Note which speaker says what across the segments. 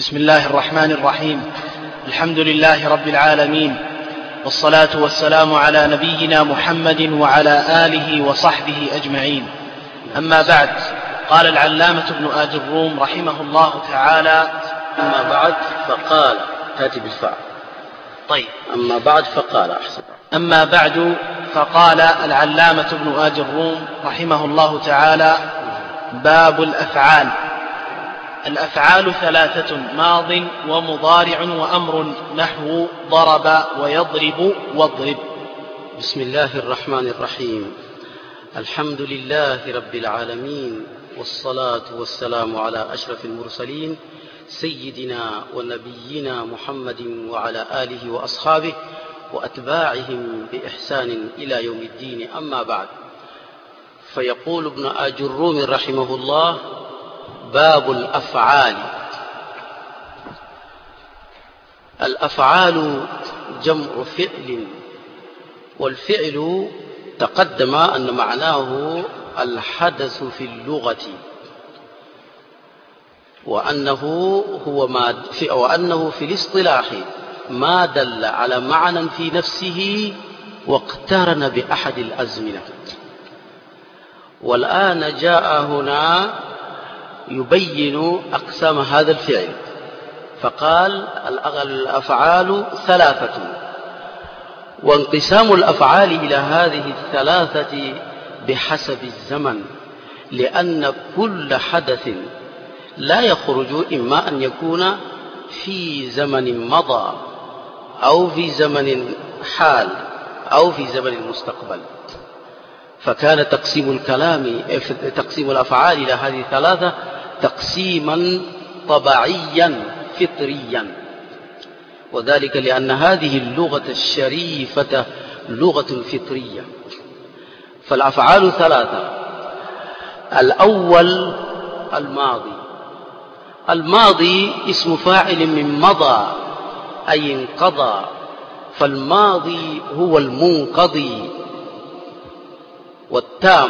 Speaker 1: بسم الله الرحمن الرحيم. الحمد لله رب العالمين، والصلاة والسلام على نبينا محمد وعلى آله وصحبه أجمعين. أما بعد، قال العلامة ابن آج الروم رحمه الله تعالى:
Speaker 2: أما بعد فقال، تأتي بالفعل.
Speaker 1: طيب،
Speaker 2: أما بعد فقال أحسن.
Speaker 1: أما بعد فقال العلامة ابن آج الروم رحمه الله تعالى: باب الأفعال. الأفعال ثلاثة: ماض ومضارع وأمر، نحو ضرب ويضرب واضرب.
Speaker 2: بسم الله الرحمن الرحيم. الحمد لله رب العالمين، والصلاة والسلام على أشرف المرسلين سيدنا ونبينا محمد وعلى آله وأصحابه وأتباعهم بإحسان إلى يوم الدين. أما بعد، فيقول ابن آج الروم رحمه الله: باب الأفعال. الأفعال جمع فعل، والفعل تقدم أن معناه الحدث في اللغة، وأنه في الاصطلاح ما دل على معنى في نفسه واقترن بأحد الأزمنة. والآن جاء هنا يبين أقسام هذا الفعل، فقال: الأفعال ثلاثة، وانقسام الأفعال إلى هذه الثلاثة بحسب الزمن، لأن كل حدث لا يخرج إما أن يكون في زمن مضى أو في زمن حال أو في زمن المستقبل. فكان تقسيم الأفعال إلى هذه الثلاثة تقسيما طبيعيا فطريا، وذلك لأن هذه اللغة الشريفة لغة فطرية. فالأفعال ثلاثة: الأول الماضي. الماضي اسم فاعل من مضى أي انقضى، فالماضي هو المنقضي والتام.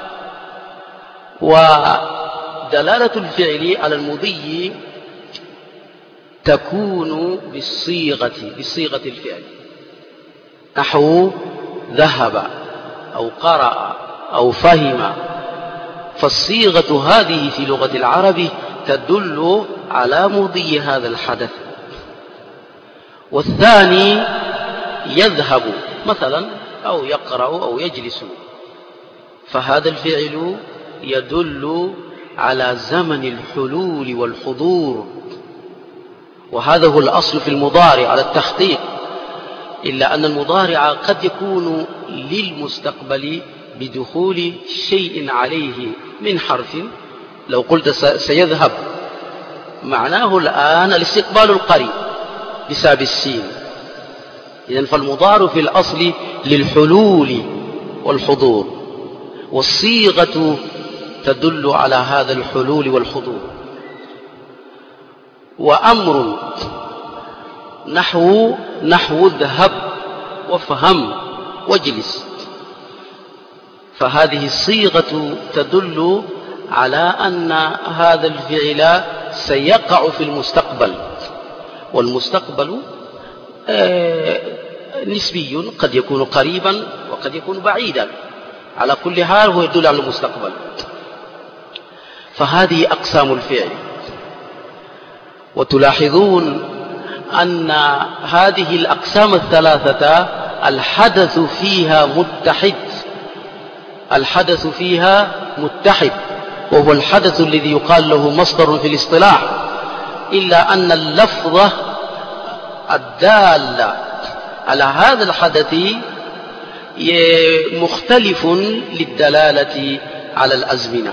Speaker 2: ودلالة الفعل على المضي تكون بصيغة الفعل، نحو ذهب أو قرأ أو فهم. فالصيغة هذه في لغة العرب تدل على مضي هذا الحدث. والثاني يذهب مثلا أو يقرأ أو يجلس، فهذا الفعل يدل على زمن الحلول والحضور، وهذا هو الأصل في المضارع على التحقيق، إلا أن المضارع قد يكون للمستقبل بدخول شيء عليه من حرف. لو قلت سيذهب، معناه الآن الاستقبال القريب بسبب السين. إذن فالمضارع في الأصل للحلول والحضور، والصيغة تدل على هذا الحلول والحضور. وأمر نحو اذهب وافهم واجلس، فهذه الصيغة تدل على أن هذا الفعل سيقع في المستقبل، والمستقبل نسبي، قد يكون قريبا وقد يكون بعيدا، على كل حال هو يدل على المستقبل. فهذه أقسام الفعل. وتلاحظون أن هذه الأقسام الثلاثة الحدث فيها متحد، وهو الحدث الذي يقال له مصدر في الاصطلاح، إلا أن اللفظة الدالة على هذا الحدث مختلف للدلالة على الأزمنة.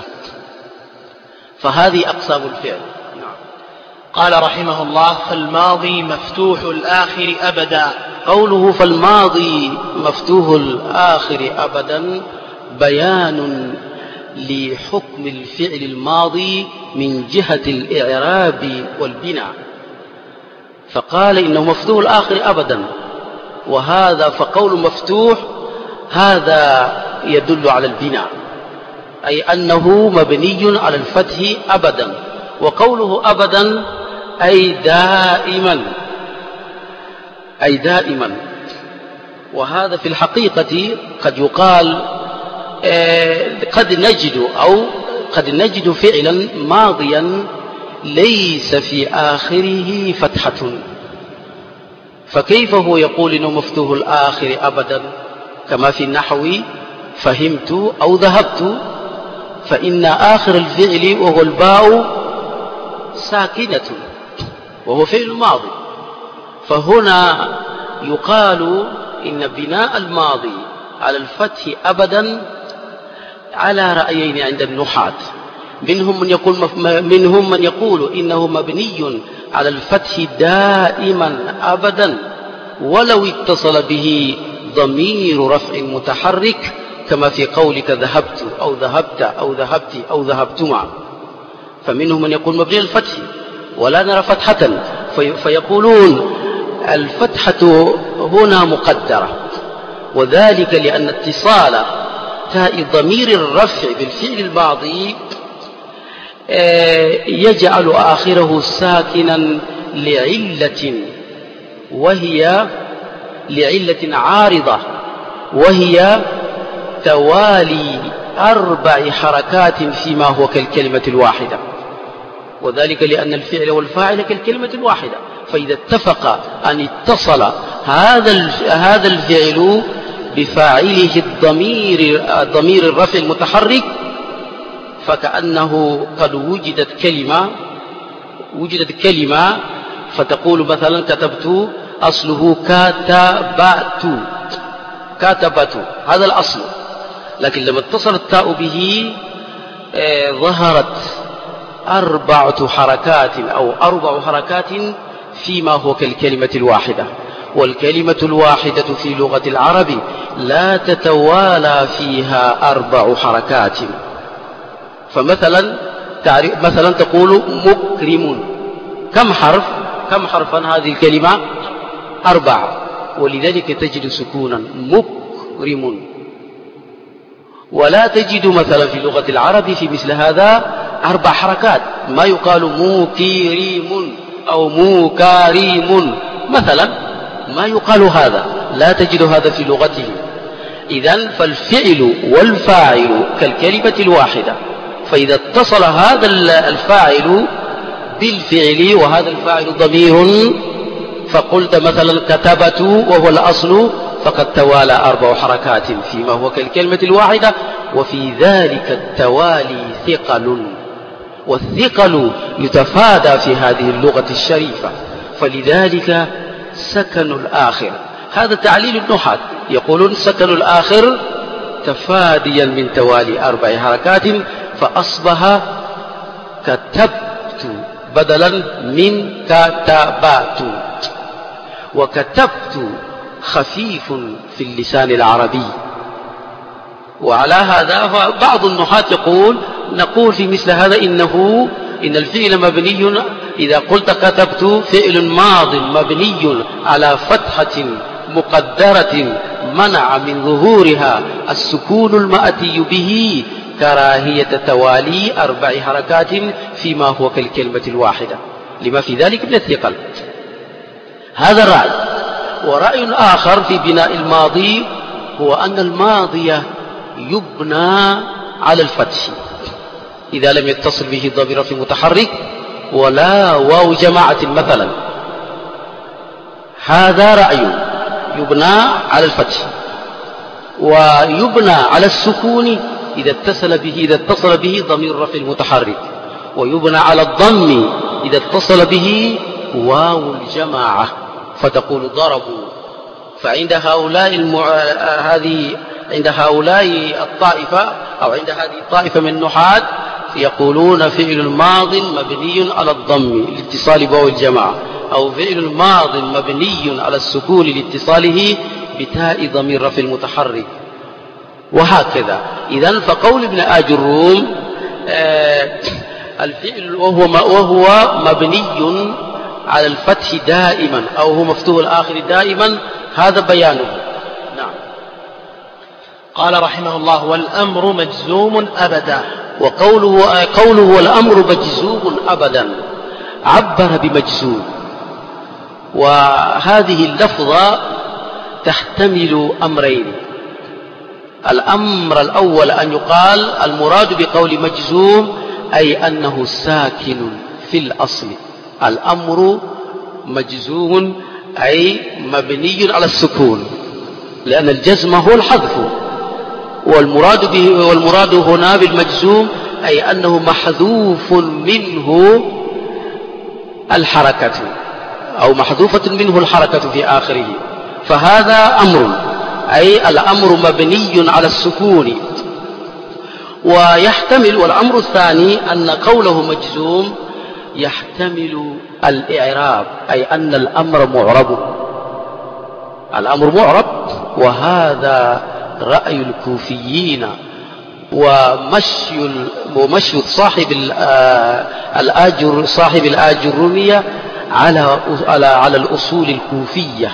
Speaker 2: فهذه أقسام الفعل.
Speaker 1: قال رحمه الله: فالماضي مفتوح الآخر أبدا.
Speaker 2: قوله فالماضي مفتوح الآخر أبدا بيان لحكم الفعل الماضي من جهة الإعراب والبناء. فقال إنه مفتوح الآخر أبدا، وهذا فقول مفتوح هذا يدل على البناء، أي أنه مبني على الفتح أبدا. وقوله أبدا أي دائما. وهذا في الحقيقة قد يقال قد نجد فعلا ماضيا ليس في آخره فتحة، فكيف هو يقول إنه مفتوح الآخر أبدا؟ كما في النحو فهمت أو ذهبت، فإن آخر الفعل وهو الباء ساكنة وهو فعل ماضي، فهنا يقال إن بناء الماضي على الفتح أبدا على رأيين عند النحاة. منهم من يقول إنه مبني على الفتح دائما أبدا ولو اتصل به ضمير رفع متحرك، كما في قولك ذهبت أو ذهبت أو ذهبت أو ذهبتما. فمنهم من يقول مبني على الفتح ولا نرى فتحة، فيقولون الفتحة هنا مقدرة، وذلك لأن اتصال تاء ضمير الرفع بالفعل الماضي يجعل آخره ساكنا لعلة عارضة، وهي توالي 4 حركات فيما هو كالكلمة الواحدة، وذلك لأن الفعل والفاعل كالكلمة الواحدة، فإذا اتفق أن اتصل هذا الفعل بفاعله ضمير الرفع المتحرك، فكأنه قد وجدت كلمة فتقول مثلا كتبت، أصله كاتبت، هذا الأصل، لكن لما اتصل التاء به ظهرت 4 حركات أو 4 حركات فيما هو كالكلمة الواحدة. والكلمة الواحدة في لغة العرب لا تتوالى فيها 4 حركات. فمثلا تقول مكرم، كم حرفا هذه الكلمة؟ 4، ولذلك تجد سكونا مكرم. ولا تجد مثلا في لغة العرب في مثل هذا 4 حركات، ما يقال موكريم أو موكاريم مثلا، ما يقال هذا، لا تجد هذا في لغته. إذن فالفعل والفاعل كالكلمة الواحدة، فإذا اتصل هذا الفاعل بالفعل وهذا الفاعل ضمير، فقلت مثلا كتبت وهو الأصل، فقد توالى 4 حركات فيما هو كالكلمة الواحدة، وفي ذلك التوالي ثقل، والثقل يتفادى في هذه اللغة الشريفة، فلذلك سكن الآخر. هذا تعليل النحاة، يقولون سكن الآخر تفاديا من توالي 4 حركات، فأصبح كتبت بدلا من كتبات. وكتبت خفيف في اللسان العربي، وعلى هذا بعض النحاة نقول في مثل هذا إن الفعل مبني، إذا قلت كتبت فعل ماض مبني على فتحة مقدرة منع من ظهورها السكون المأتي به كراهية توالي 4 حركات فيما هو كالكلمة الواحدة، لما في ذلك من الثقل. هذا رأي. ورأي آخر في بناء الماضي هو أن الماضي يبنى على الفتح إذا لم يتصل به ضمير في متحرك ولا واو جماعة مثلا. هذا رأي يبنى على الفتح، ويبنى على السكون إذا اتصل به ضمير رفع المتحرك، ويبنى على الضم إذا اتصل به واو الجماعة، فتقول ضربوا. فعند هؤلاء الطائفة أو عند هذه الطائفة من النحاة يقولون فعل ماض مبني على الضم لاتصال بواو الجماعة، أو فعل ماض مبني على السكون لاتصاله بتاء ضمير رفع المتحرك، وهكذا. إذن فقول ابن آج الروم الفعل وهو مبني على الفتح دائما أو هو مفتوح الآخر دائما، هذا بيانه. نعم.
Speaker 1: قال رحمه الله: والأمر مجزوم أبدا.
Speaker 2: وقوله والأمر مجزوم أبدا، عبر بمجزوم. وهذه اللفظة تحتمل أمرين. الأمر الأول أن يقال المراد بقول مجزوم أي أنه ساكن في الأصل. الأمر مجزوم أي مبني على السكون، لأن الجزم هو الحذف، والمراد هنا بالمجزوم أي أنه محذوف منه الحركة أو محذوفة منه الحركة في آخره، فهذا أمر أي الأمر مبني على السكون. ويحتمل، والأمر الثاني أن قوله مجزوم يحتمل الإعراب أي أن الأمر معرب. الأمر معرب، وهذا رأي الكوفيين ومشي صاحب الآجرمية على الأصول الكوفية.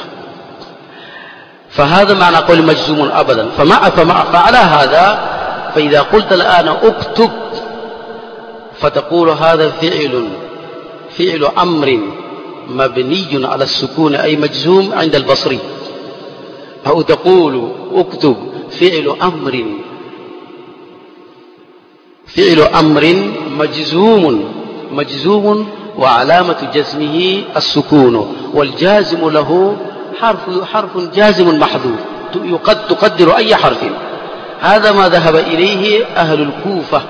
Speaker 2: فهذا معنى قول مجزوم أبدا. فعلى هذا فإذا قلت الآن اكتب فتقول هذا فعل أمر مبني على السكون أي مجزوم عند البصري، أو تقول اكتب فعل أمر مجزوم وعلامة جزمه السكون، والجازم له حرف جازم محذوف تقدر أي حرف. هذا ما ذهب إليه أهل الكوفة،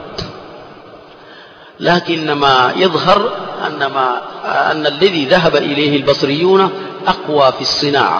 Speaker 2: لكن ما يظهر أن الذي ذهب إليه البصريون أقوى في الصناعة،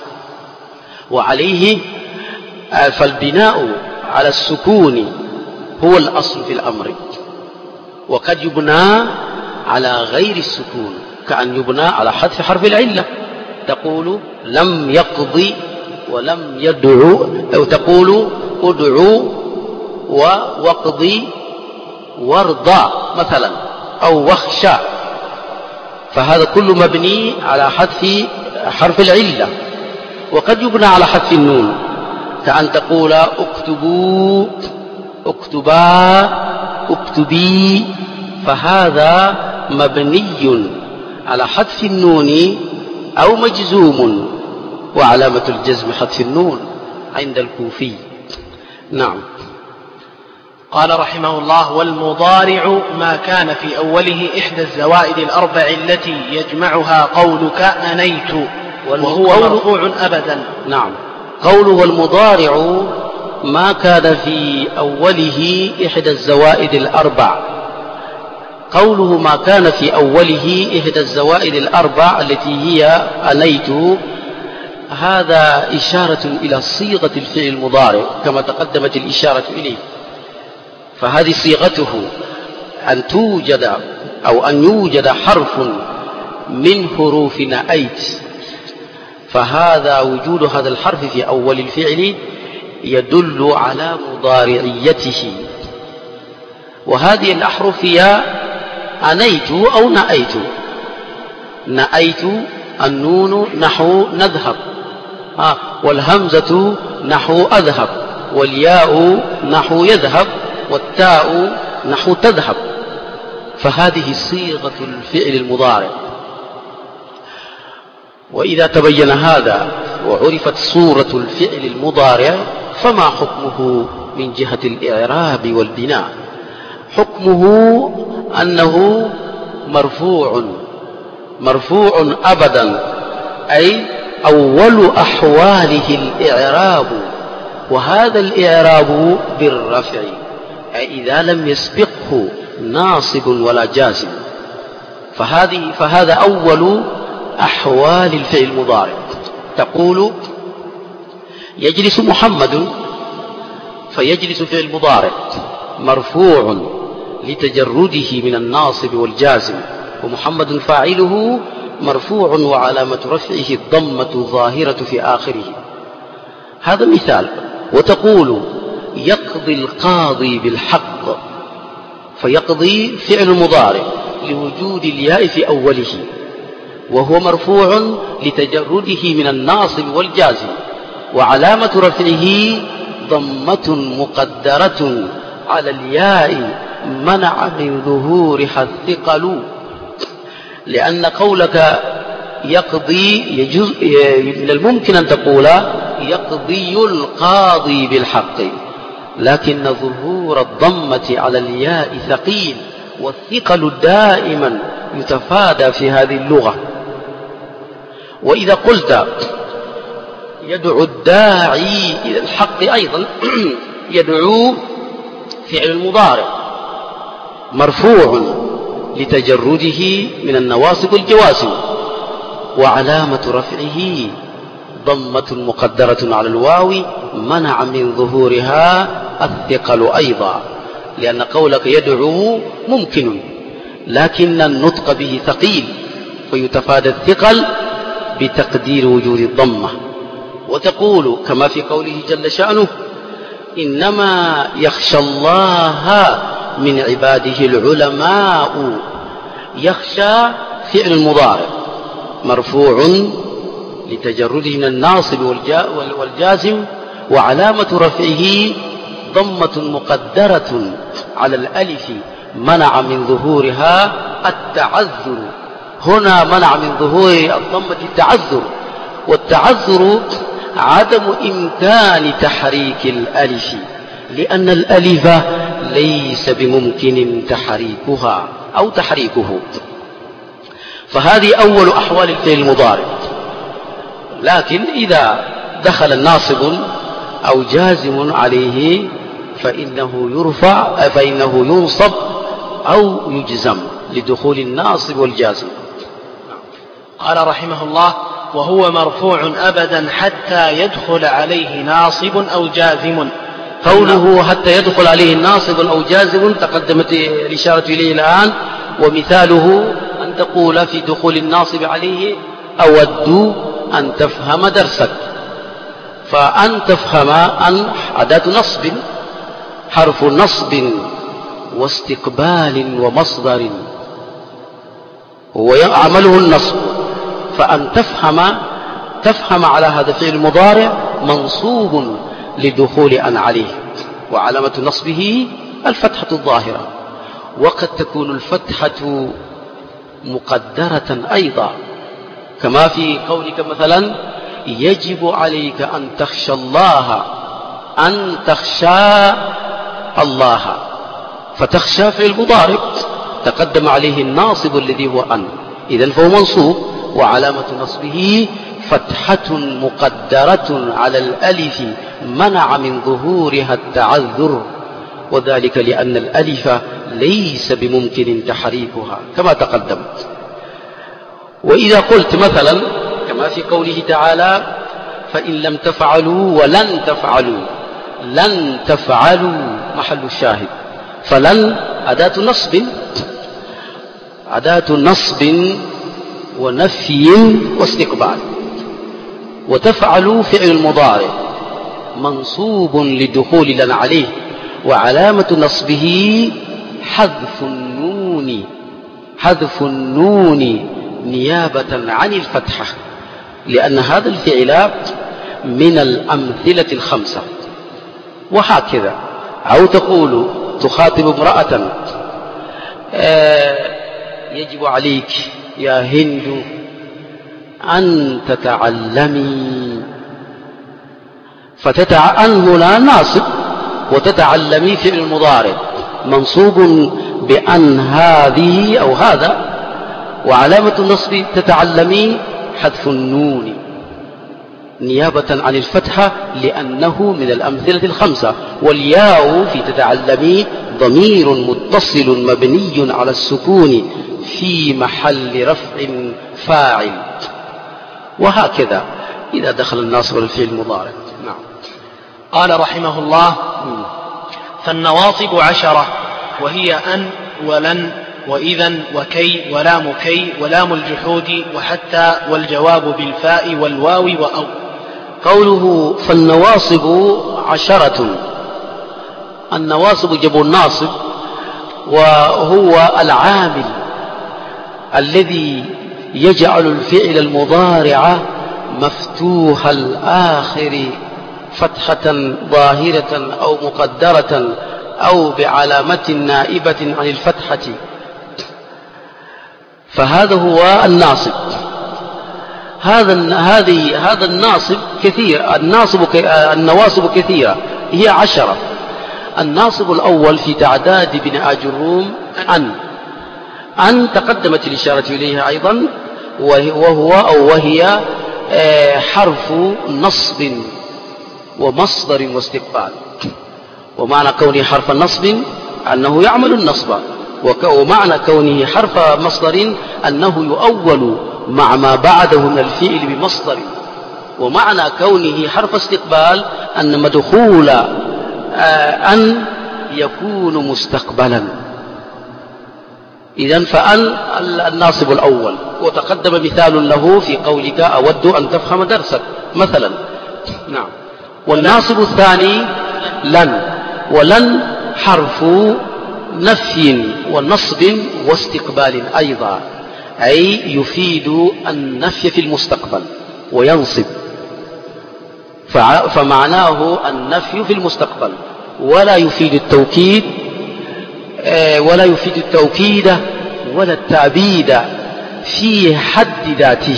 Speaker 2: وعليه فالبناء على السكون هو الأصل في الأمر، وقد يبنى على غير السكون، كأن يبنى على حذف حرف العلة. تقول لم يقضي ولم يدعو، أو تقول ادعو واقضي وارضى مثلا، أو واخشى، فهذا كله مبني على حذف حرف العلة. وقد يبنى على حذف النون، كأن تقول اكتبوا، اكتبا، اكتبي، فهذا مبني على حذف النون أو مجزوم، وعلامة الجزم حذف النون عند الكوفي. نعم.
Speaker 1: قال رحمه الله: والمضارع ما كان في أوله إحدى الزوائد الأربع التي يجمعها قولك أنيت، وهو مرفوع أبدا.
Speaker 2: نعم. قوله المضارع ما كان في أوله إحدى الزوائد الأربع. قوله ما كان في أوله إحدى الزوائد الأربع التي هي أنيت، هذا إشارة إلى صيغة الفعل المضارع كما تقدمت الإشارة إليه. فهذه صيغته أن توجد أو أن يوجد حرف من حروف نأيت، فهذا وجود هذا الحرف في أول الفعل يدل على مضارعيته. وهذه الأحرف هي أنيت أو نأيت. نأيت النون نحو نذهب، والهمزة نحو أذهب، والياء نحو يذهب، والتاء نحو تذهب. فهذه صيغة الفعل المضارع. وإذا تبين هذا وعرفت صورة الفعل المضارع، فما حكمه من جهة الإعراب والبناء؟ حكمه أنه مرفوع أبدا، أي أول أحواله الإعراب، وهذا الإعراب بالرفع، أي إذا لم يسبقه ناصب ولا جازم. فهذا أول أحوال الفعل المضارع. تقول يجلس محمد، فيجلس فعل مضارع مرفوع لتجرده من الناصب والجازم، ومحمد فاعله مرفوع وعلامة رفعه الضمة الظاهرة في آخره. هذا مثال. وتقول يقضي القاضي بالحق، فيقضي فعل مضارع لوجود الياء في أوله، وهو مرفوع لتجرده من الناصب والجازم، وعلامة رفعه ضمة مقدرة على الياء منع من ظهورها الثقل. لأن قولك يقضي من الممكن أن تقول يقضي القاضي بالحق، لكن ظهور الضمة على الياء ثقيل، والثقل دائما يتفادى في هذه اللغة. وإذا قلت يدعو الداعي إلى الحق أيضا يدعو فعل المضارع مرفوع لتجرده من النواصب والجوازم، وعلامة رفعه ضمة مقدرة على الواو منع من ظهورها الثقل أيضا، لأن قولك يدعو ممكن لكن النطق به ثقيل، فيتفادى الثقل بتقدير وجود الضمة. وتقول كما في قوله جل شأنه إنما يخشى الله من عباده العلماء. يخشى فعل المضارع مرفوع لتجرده من الناصب والجازم، وعلامة رفعه ضمة مقدرة على الألف منع من ظهورها التعذر. هنا منع من ظهور الضمة التعذر، والتعذر عدم إمكان تحريك الألف، لأن الألف ليس بممكن تحريكها أو تحريكه. فهذه أول أحوال الفعل المضارع. لكن إذا دخل الناصب أو جازم عليه فإنه ينصب أو يجزم لدخول الناصب والجازم.
Speaker 1: قال رحمه الله وهو مرفوع أبدا حتى يدخل عليه ناصب أو جازم.
Speaker 2: قوله حتى يدخل عليه ناصب أو جازم تقدمت الإشارة إليه الآن، ومثاله أن تقول في دخول الناصب عليه أود أن تفهم درسك. فأن تفهم أن أداة نصب، حرف نصب واستقبال ومصدر، وعمله النصب. فأن تفهم على هذا الفعل المضارع منصوب لدخول أن عليه، وعلامة نصبه الفتحة الظاهرة، وقد تكون الفتحة مقدرة أيضا، كما في قولك مثلا يجب عليك أن تخشى الله، أن تخشى الله، فتخشى فعل مضارع تقدم عليه الناصب الذي هو أن، إذن فهو منصوب، وعلامة نصبه فتحة مقدرة على الألف منع من ظهورها التعذر، وذلك لأن الألف ليس بممكن تحريكها كما تقدم. وإذا قلت مثلا كما في قوله تعالى فإن لم تفعلوا ولن تفعلوا، لن تفعلوا محل الشاهد، فلن أداة نصب ونفي واستقبال، وتفعلوا فعل المضارع منصوب لدخول لن عليه، وعلامة نصبه حذف النون نيابة عن الفتحة، لأن هذا الفعل من الأمثلة الخمسة. وهكذا أو تقول تخاطب امرأة يجب عليك يا هند أن تتعلمي، أن هنا ناصب، وتتعلمي فعل المضارع منصوب بأن هذه أو هذا، وعلامة النصب تتعلمي حذف النون نيابة عن الفتحة لأنه من الأمثلة الخمسة. والياء في تتعلمي ضمير متصل مبني على السكون في محل رفع فاعل. وهكذا إذا دخل الناصب الفعل المضارع. نعم.
Speaker 1: قال رحمه الله فالنواصب 10، وهي أن ولن وإذن وكي ولام كي ولام الجحود وحتى والجواب بالفاء والواو وأو.
Speaker 2: قوله فالنواصب 10، النواصب جمع الناصب، وهو العامل الذي يجعل الفعل المضارع مفتوح الآخر فتحة ظاهرة أو مقدرة أو بعلامة نائبة عن الفتحة. فهذا هو الناصب. هذا الناصب كثير. النواصب كثيرة، هي 10. الناصب الأول في تعداد بن آجروم أن تقدمت الإشارة إليها أيضا، وهي حرف نصب ومصدر واستقبال. ومعنى كونه حرف نصب أنه يعمل النصب، ومعنى كونه حرف مصدر أنه يؤول مع ما بعده من الفعل بمصدر. ومعنى كونه حرف استقبال أن مدخول أن يكون مستقبلا. إذن فأن الناصب الأول، وتقدم مثال له في قولك أود أن تفهم درسك مثلا. نعم. والناصب الثاني لن، ولن حرف نفي ونصب واستقبال أيضا، أي يفيد النفي في المستقبل وينصب، فمعناه النفي في المستقبل، ولا يفيد التوكيد ولا التعبيد في حد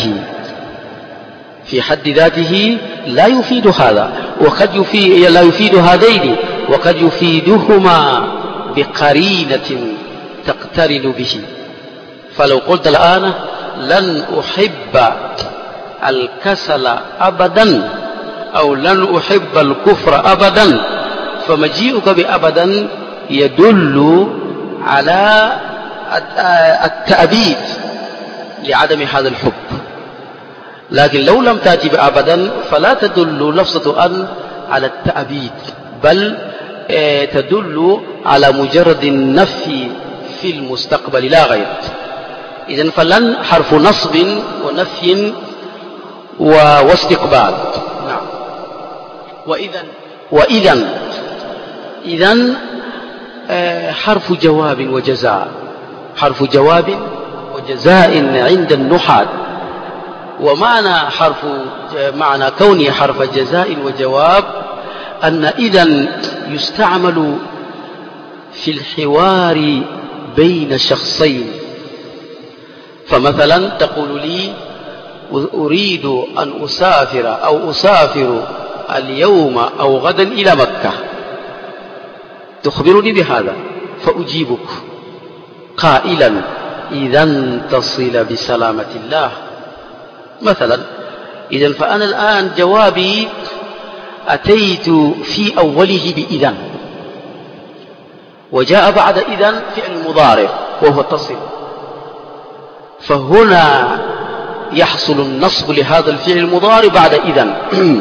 Speaker 2: ذاته لا يفيد هذا، لا يفيد هذين، وقد يفيدهما بقرينة تقترن به. فلو قلت الآن لن أحب الكسل أبدا أو لن أحب الكفر أبدا، فمجيئك بأبدا يدل على التأبيد لعدم هذا الحب. لكن لو لم تأتي بأبدا فلا تدل لفظة أن على التأبيد، بل تدل على مجرد النفي في المستقبل لا غير. إذن فلن حرف نصب ونفي واستقبال. نعم. إذن حرف جواب وجزاء، حرف جواب وجزاء عند النحاة. معنى كونه حرف جزاء وجواب أن إذن يستعمل في الحوار بين شخصين. فمثلا تقول لي أريد أن أسافر اليوم أو غدا إلى مكة، تخبرني بهذا، فأجيبك قائلا إذن تصل بسلامة الله مثلا. إذن فأنا الآن جوابي أتيت في أوله بإذن، وجاء بعد إذن فعل مضارع وهو تصل، فهنا يحصل النصب لهذا الفعل المضارع بعد إذن.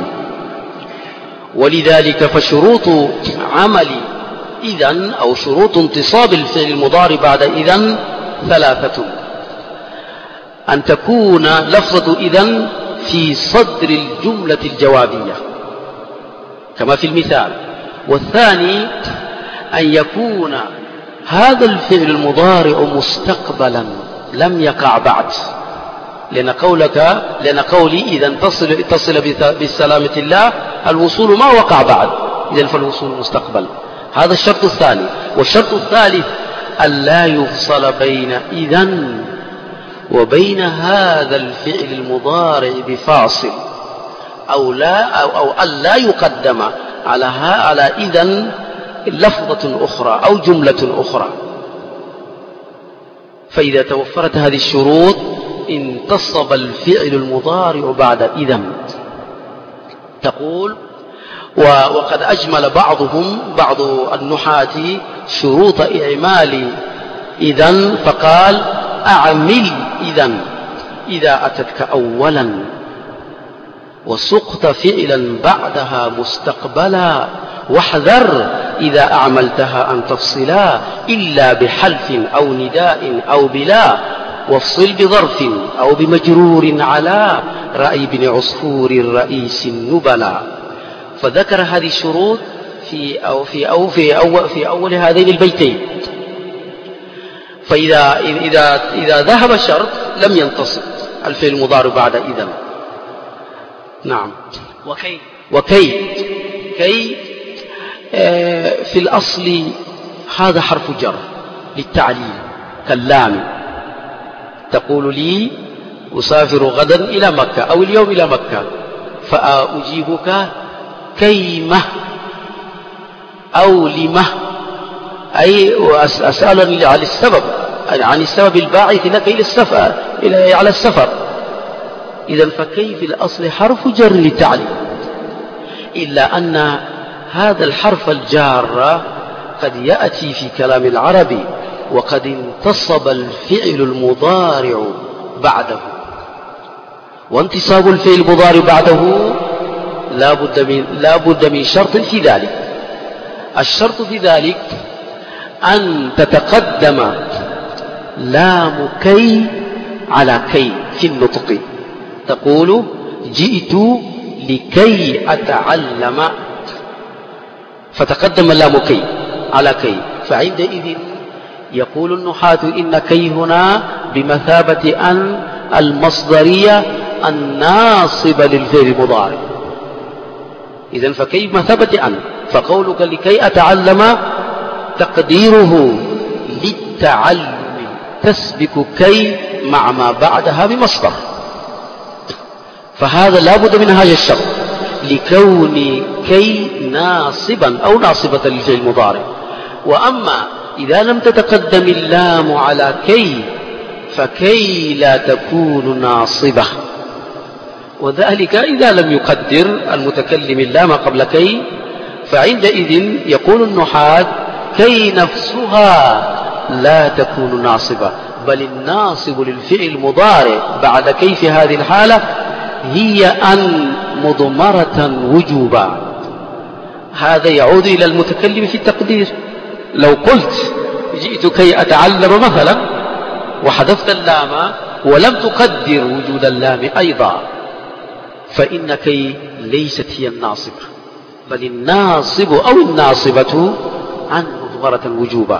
Speaker 2: ولذلك فشروط عمل إذن أو شروط انتصاب الفعل المضارع بعد إذن 3: أن تكون لفظة إذن في صدر الجملة الجوابية كما في المثال. والثاني أن يكون هذا الفعل المضارع مستقبلا لم يقع بعد، لأن قولي إذن تصل بالسلامة الله الوصول ما وقع بعد، إذن فالوصول مستقبل. هذا الشرط الثاني. والشرط الثالث أن لا يفصل بين إذن وبين هذا الفعل المضارع بفاصل، أو أن لا يقدم على إذن لفظة أخرى أو جملة أخرى. فإذا توفرت هذه الشروط انتصب الفعل المضارع بعد إذن. تقول وقد أجمل بعض النحاة شروط إعمال إذن، فقال أعمل إذن إذا أتتك أولا، وسقط فعلا بعدها مستقبلا، واحذر إذا أعملتها أن تفصلا إلا بحلف أو نداء أو بلا، وافصل بظرف أو بمجرور على رأي بن عصفور رئيس النبلا. فذكر هذه الشروط في أول هذين البيتين. فإذا ذهب شرط لم ينتصب الفعل المضارع بعد إذن. نعم. وكي في الأصل هذا حرف جر للتعليل كاللام، تقول لي أسافر غدا إلى مكة أو اليوم إلى مكة، فأجيبك كيمة أو لمة، أي أسألني عن السبب، عن السبب الباعث لك على السفر. إذن فكي في الأصل حرف جر للتعليل، إلا أن هذا الحرف الجار قد يأتي في كلام العرب وقد انتصب الفعل المضارع بعده، وانتصاب الفعل المضارع بعده لا بد من شرط في ذلك. الشرط في ذلك أن تتقدم لام كي على كي في النطق، تقول جئت لكي أتعلم، فتقدم اللام كي على كي، فعندئذ يقول النحاة إن كي هنا بمثابة أن المصدرية الناصبة للفعل المضارع. إذن فكي بمثابة أن، فقولك لكي أتعلم تقديره للتعلم تسبك كي مع ما بعدها بمصدر، فهذا لا بد من هذا الشرط لكون كي ناصبا أو ناصبة للفعل المضارع. وأما إذا لم تتقدم اللام على كي فكي لا تكون ناصبة، وذلك إذا لم يقدر المتكلم اللام قبل كي، فعندئذ يقول النحاة كي نفسها لا تكون ناصبة، بل الناصب للفعل المضارع بعد كي في هذه الحالة هي أن مضمرة وجوبا. هذا يعود إلى المتكلم في التقدير. لو قلت جئت كي أتعلم مثلا وحذفت اللام ولم تقدر وجود اللام أيضا، فإن كي ليست هي الناصبة، بل الناصب أو الناصبة عن مضمرة وجوبا.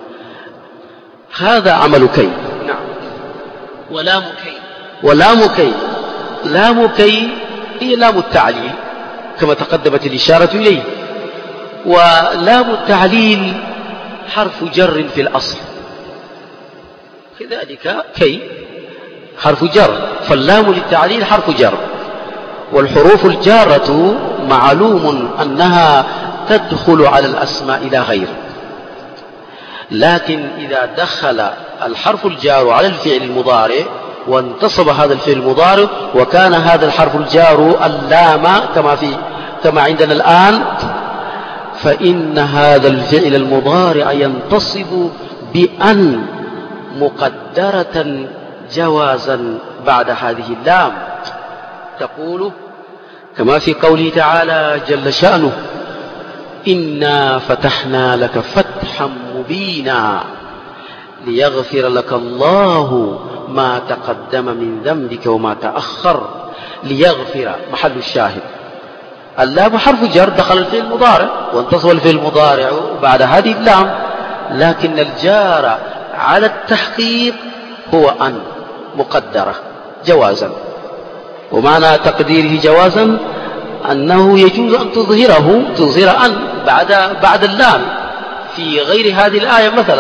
Speaker 2: هذا عمل كي. نعم.
Speaker 1: ولام كي.
Speaker 2: ولام كي، لام كي هي لام التعليل كما تقدمت الإشارة إليه، ولام التعليل حرف جر في الأصل، كذلك كي حرف جر، فاللام للتعليل حرف جر. والحروف الجارة معلوم أنها تدخل على الأسماء لا غير، لكن إذا دخل الحرف الجار على الفعل المضارع وانتصب هذا الفعل المضارع وكان هذا الحرف الجار اللام كما عندنا الآن، فإن هذا الفعل المضارع ينتصب بأن مقدرة جوازا بعد هذه اللام، تقول كما في قوله تعالى جل شأنه إنا فتحنا لك فتحا مبينا ليغفر لك الله ما تقدم من ذنبك وما تأخر. ليغفر محل الشاهد، اللام حرف جر دخل الفعل المضارع وانتصب الفعل المضارع بعد هذه اللام، لكن الجار على التحقيق هو أن مقدرة جوازا. ومعنى تقديره جوازا أنه يجوز أن تظهر أن بعد اللام في غير هذه الآية مثلا،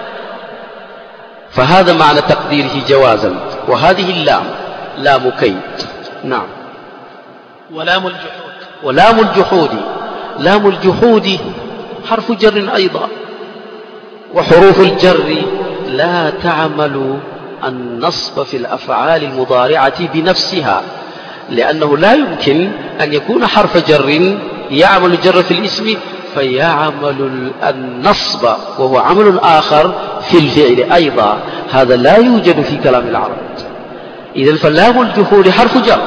Speaker 2: فهذا معنى تقديره جوازا. وهذه اللام لام كي. نعم.
Speaker 1: ولام الجحود.
Speaker 2: ولام الجحود، لام الجحود حرف جر أيضا، وحروف الجر لا تعمل النصب في الأفعال المضارعة بنفسها، لأنه لا يمكن أن يكون حرف جر يعمل الجر في الاسم فيعمل النصب وهو عمل آخر في الفعل أيضا، هذا لا يوجد في كلام العرب. إذن فلام الجحود حرف جر،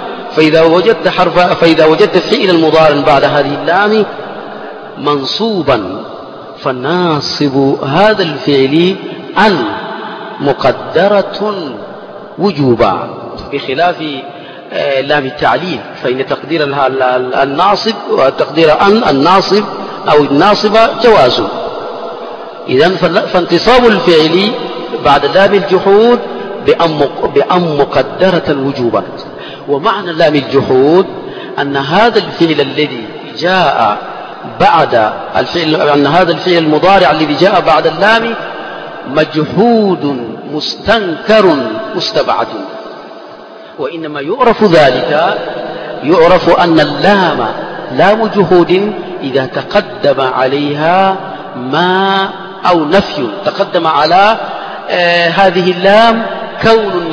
Speaker 2: فإذا وجدت فعل المضارع بعد هذه اللام منصوبا فناصب هذا الفعل أن مقدرة وجوبا، بخلاف لام التعليل فإن تقدير الناصب وتقدير أن الناصب أو الناصبة جواز. إذن فانتصاب الفعل بعد لام الجحود بأن مقدرة وجوبا. ومعنى لام الجحود أن هذا الفعل الذي جاء بعد الفعل، أن هذا الفعل المضارع الذي جاء بعد اللام مجحود مستنكر مستبعد. وإنما يعرف ذلك، يعرف أن اللام لام جحود إذا تقدم عليها ما أو نفي، تقدم على هذه اللام كون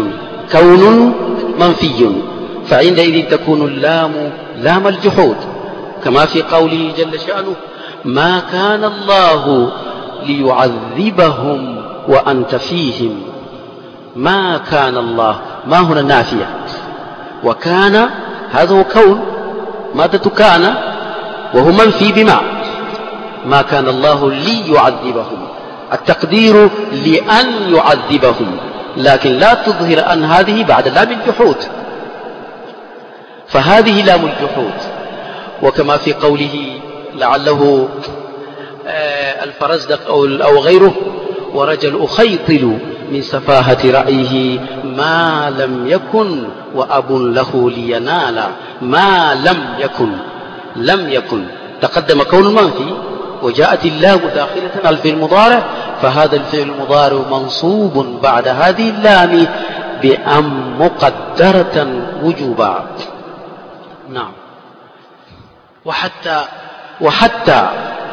Speaker 2: منفي، فعندئذ تكون اللام لام الجحود، كما في قوله جل شأنه: ما كان الله ليعذبهم وأنت فيهم. ما كان الله، ما هنا نافية، وكان هذا هو كون، مادة كان، وهو منفي بما ما كان الله ليعذبهم، التقدير لأن يعذبهم، لكن لا تظهر أن هذه بعد لام الجحود، فهذه لام الجحود. وكما في قوله لعله الفرزدق أو غيره: ورجل أخيطل من سفاهة رأيه ما لم يكن وأب له لينال. ما لم يكن تقدم كون منفي، وجاءت اللام داخلة على الفعل المضارع، فهذا الفعل المضارع منصوب بعد هذه اللام بأن مقدرة وجوبا. نعم. وحتى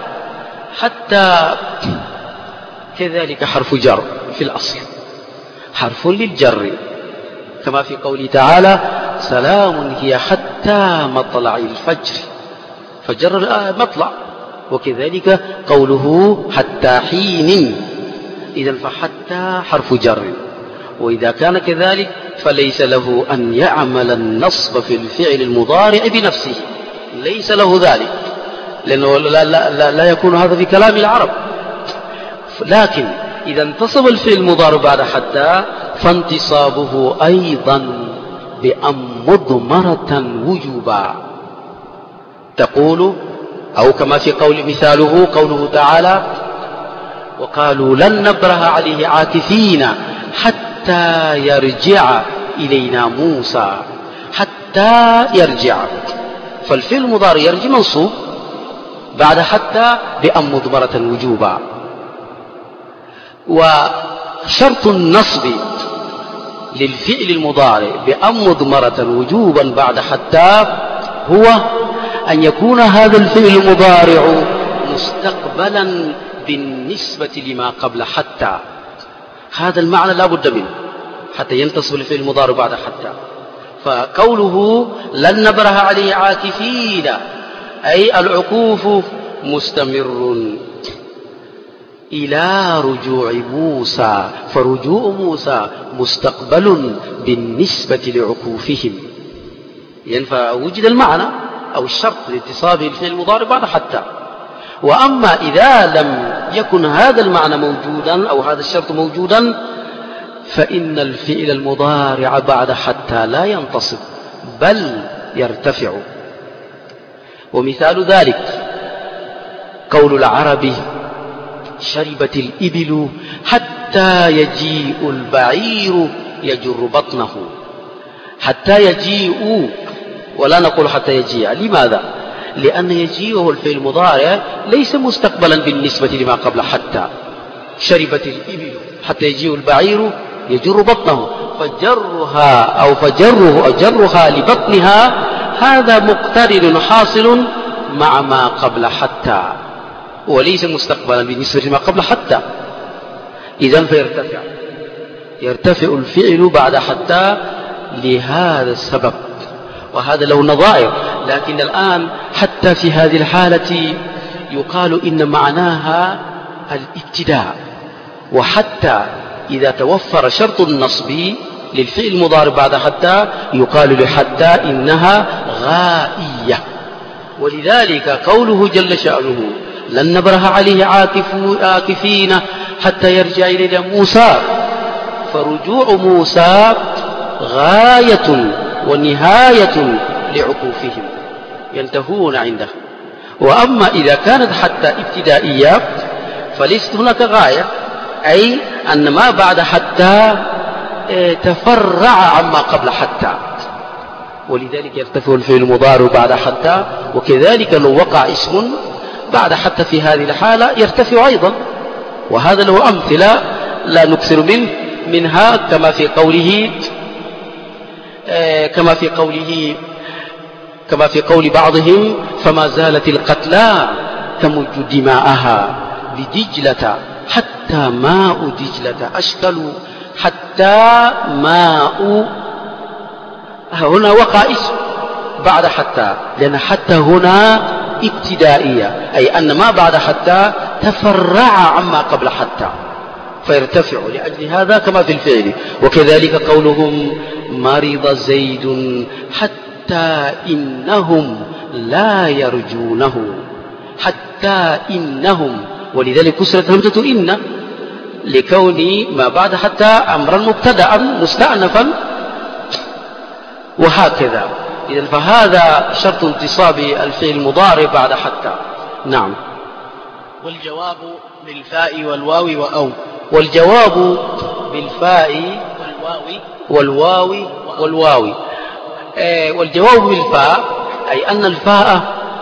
Speaker 2: كذلك حرف جر في الأصل، حرف للجر، كما في قوله تعالى: سلام هي حتى مطلع الفجر، فجر مطلع. وكذلك قوله حتى حين، إذن فحتى حرف جر، وإذا كان كذلك فليس له أن يعمل النصب في الفعل المضارع بنفسه، ليس له ذلك، لأنه لا يكون هذا في كلام العرب. لكن إذا انتصب الفعل المضارع بعد حتى فانتصابه أيضا بأن مضمرة وجوبا، تقول أو كما في مثاله قوله تعالى: وقالوا لن نبرح عليه عاكفين حتى يرجع إلينا موسى. حتى يرجع، فالفعل المضارع يرجع منصوب بعد حتى بأن مضمرة وجوبا. وشرط النصب للفعل المضارع بأن مضمرة وجوبا بعد حتى هو أن يكون هذا الفعل المضارع مستقبلا بالنسبة لما قبل حتى. هذا المعنى لا بد منه حتى ينتصب الفعل المضارع بعد حتى. فقوله لن نبرح عليه عاكفين، أي العكوف مستمر إلى رجوع موسى، فرجوع موسى مستقبل بالنسبة لعكوفهم. يعني فوجد المعنى أو الشرط لاتصاب الفعل المضارع بعد حتى. وأما إذا لم يكن هذا المعنى موجودا أو هذا الشرط موجودا، فإن الفعل المضارع بعد حتى لا ينتصب بل يرتفع. ومثال ذلك قول العرب: شربت الإبل حتى يجيء البعير يجر بطنه. حتى يجيء، ولا نقول حتى يجيء. لماذا؟ لأن يجيء هو الفعل المضارع ليس مستقبلا بالنسبة لما قبل حتى. شربت الإبل حتى يجيء البعير يجر بطنه، فجرها أو جرها لبطنها هذا مقترن حاصل مع ما قبل حتى، وليس مستقبلا بالنسبة لما قبل حتى. إذن يرتفع الفعل بعد حتى لهذا السبب، وهذا له نظائر. لكن الآن حتى في هذه الحالة يقال إن معناها الابتداء. وحتى إذا توفر شرط النصب للفعل المضارع بعد حتى يقال لحتى إنها غائية. ولذلك قوله جل شأنه: لن نبرح عليه عاكفين حتى يرجع إلينا موسى، فرجوع موسى غاية ونهاية لعكوفهم، ينتهون عنده. وأما إذا كانت حتى ابتدائية فليست هناك غاية، أي أن ما بعد حتى تفرع عما قبل حتى، ولذلك يرتفع الفعل المضارع بعد حتى. وكذلك لو وقع اسم بعد حتى في هذه الحالة يرتفع أيضا، وهذا له أمثلة لا نكثر منها كما في قول بعضهم فما زالت القتلى تمج دماءها بدجلة حتى ماء دجلة أشكل حتى ماء. هنا وقع اسم بعد حتى، لأن حتى هنا ابتدائية، أي أن ما بعد حتى تفرع عما قبل حتى فيرتفع لأجل هذا كما في الفعل. وكذلك قولهم مرض زيد حتى إنهم لا يرجونه، حتى إنهم، ولذلك كسرت همزة إن لكون ما بعد حتى أمرا مبتدأ مستأنفا، وهكذا. إذن فهذا شرط انتصاب الفعل المضارع بعد حتى. نعم.
Speaker 1: والجواب بالفاء والواو وأو.
Speaker 2: والجواب بالفاء والواو. والجواب بالفاء أي أن الفاء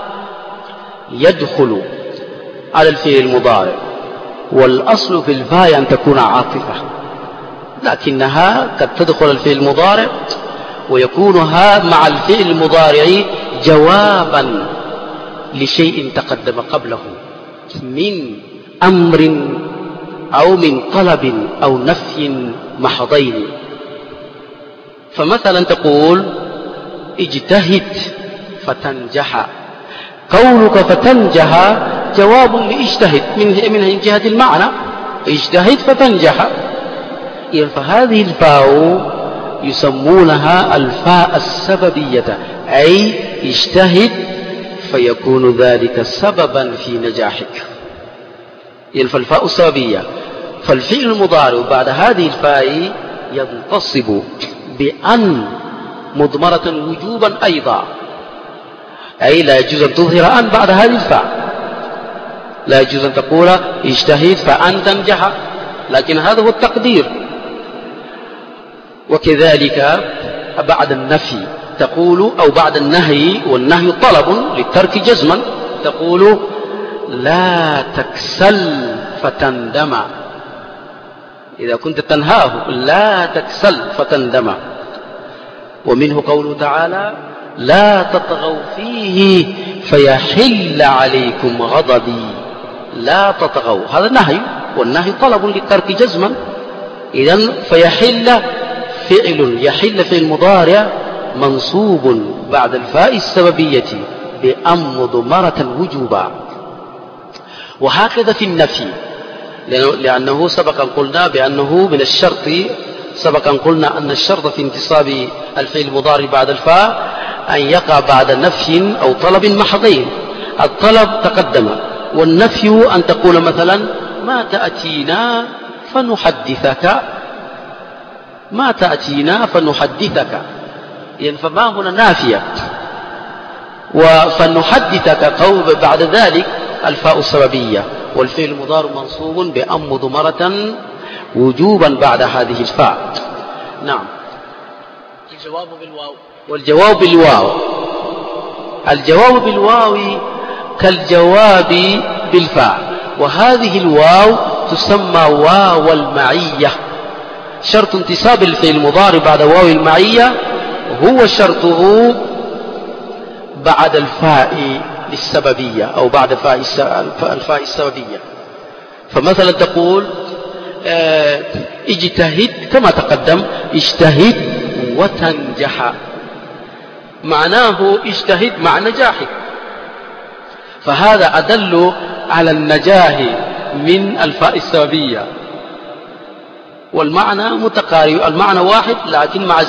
Speaker 2: يدخل على الفعل المضارع، والأصل في الفاء أن تكون عاطفة، لكنها قد تدخل الفعل المضارع ويكونها مع الفعل المضارع جوابا لشيء تقدم قبله من أمر أو من طلب أو نفي محضين. فمثلا تقول اجتهد فتنجح، قولك فتنجح جواب لاجتهد من جهة المعنى، اجتهد فتنجح. فهذه الفاء يسمونها الفاء السببية، أي اجتهد فيكون ذلك سببا في نجاحك. فالفاء السببية. فالفعل المضارع بعد هذه الفاء ينتصب بأن مضمرة وجوبا أيضا، أي لا يجوز أن تظهر أن بعد هذه الفاء، لا يجوز أن تقول اجتهد فأن تنجح، لكن هذا هو التقدير. وكذلك بعد النفي تقول، أو بعد النهي، والنهي طلب للترك جزما، تقول لا تكسل فتندم. إذا كنت تنهاه لا تكسل فتندم. ومنه قوله تعالى لا تطغوا فيه فيحل عليكم غضبي. لا تطغوا، هذا نهي، والنهي طلب للترك جزما. إذن فيحل فعل، يحل في المضارع منصوب بعد الفاء السببية بأن مضمرة وجوبا. وهكذا في النفي، لأنه سبقا قلنا بأنه من الشرط، سبقا قلنا أن الشرط في انتصاب الفعل المضارع بعد الفاء أن يقع بعد نفي أو طلب محضين. الطلب تقدم، والنفي أن تقول مثلا ما تأتينا فنحدثك، ما تأتينا فنحدثك، يعني فما هنا نافية. فنحدثك قول بعد ذلك الفاء السببية، والفعل المضارع منصوب بأن مضمرة وجوبا بعد هذه الفاء. نعم.
Speaker 1: الجواب بالواو.
Speaker 2: والجواب بالواو، الجواب بالواو كالجواب بالفاء، وهذه الواو تسمى واو المعية. شرط انتصاب الفعل المضارع بعد واو المعية هو شرطه بعد الفاء للسببية، أو بعد الفاء السببية. فمثلا تقول اجتهد كما تقدم، اجتهد وتنجح، معناه اجتهد مع نجاحك، فهذا أدل على النجاح من الفاء السببية. والمعنى متقارب، المعنى واحد، لكن مع